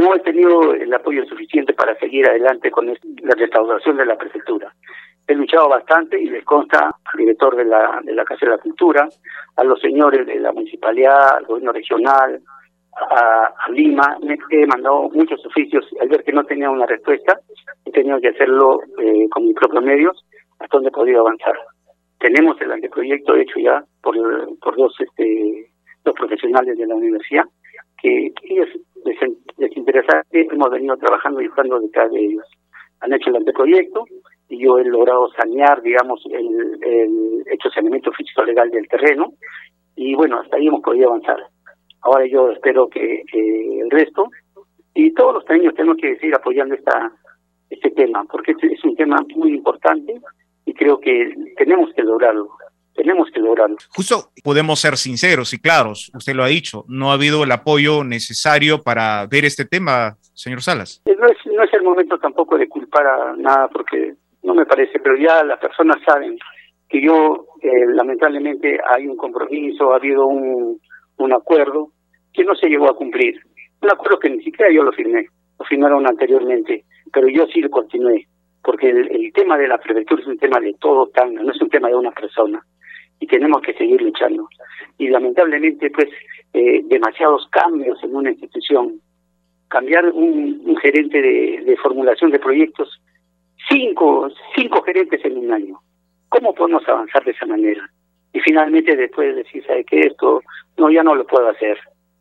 no he tenido el apoyo suficiente para seguir adelante con la restauración de la prefectura. He luchado bastante y les consta al director de la Casa de la Cultura, a los señores de la municipalidad, al gobierno regional, a Lima. Me he mandado muchos oficios. Al ver que no tenía una respuesta, he tenido que hacerlo con mis propios medios, hasta donde he podido avanzar. Tenemos el anteproyecto hecho ya por dos profesionales de la universidad, que ellos desinteresadamente hemos venido trabajando y estando detrás de ellos. Han hecho el anteproyecto y yo he logrado sanear, digamos, el hecho saneamiento físico legal del terreno, y bueno, hasta ahí hemos podido avanzar. Ahora yo espero que el resto y todos los años tenemos que seguir apoyando este tema, porque es un tema muy importante y creo que tenemos que lograrlo. Tenemos que lograrlo. Justo podemos ser sinceros y claros, usted lo ha dicho, no ha habido el apoyo necesario para ver este tema, señor Salas. No es el momento tampoco de culpar a nada, porque no me parece, pero ya las personas saben que yo, lamentablemente, hay un compromiso, ha habido un acuerdo que no se llegó a cumplir. Un acuerdo que ni siquiera yo lo firmé, lo firmaron anteriormente, pero yo sí lo continué, porque el tema de la prefectura es un tema de todo Tacna, no es un tema de una persona. Y tenemos que seguir luchando. Y lamentablemente, pues, demasiados cambios en una institución. Cambiar un gerente de formulación de proyectos, cinco gerentes en un año. ¿Cómo podemos avanzar de esa manera? Y finalmente después decir, ¿sabe qué? Esto, no, ya no lo puedo hacer.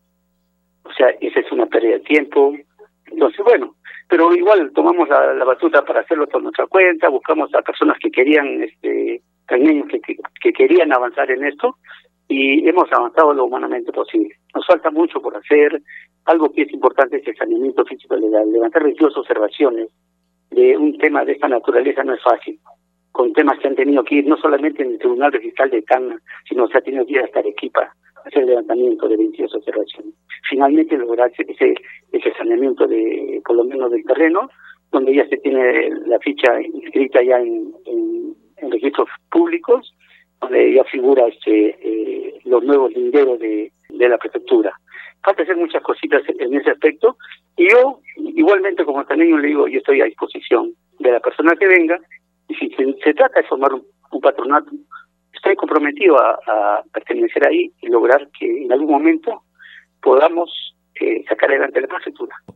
O sea, esa es una pérdida de tiempo. Entonces, bueno, pero igual tomamos la batuta para hacerlo por nuestra cuenta, buscamos a personas que querían, niños que querían avanzar en esto, y hemos avanzado lo humanamente posible. Nos falta mucho por hacer. Algo que es importante es el saneamiento físico legal. Levantar 22 observaciones de un tema de esta naturaleza no es fácil, con temas que han tenido que ir no solamente en el Tribunal Registral de Tacna, sino se ha tenido que ir hasta Arequipa, hacer el levantamiento de 22 observaciones. Finalmente lograr ese saneamiento por lo menos del terreno, donde ya se tiene la ficha inscrita ya en registros públicos, donde ya figura los nuevos linderos de la prefectura. Falta hacer muchas cositas en ese aspecto, y yo, igualmente como taneño, le digo, yo estoy a disposición de la persona que venga, y si se trata de formar un patronato, estoy comprometido a pertenecer ahí y lograr que en algún momento podamos sacar adelante la prefectura.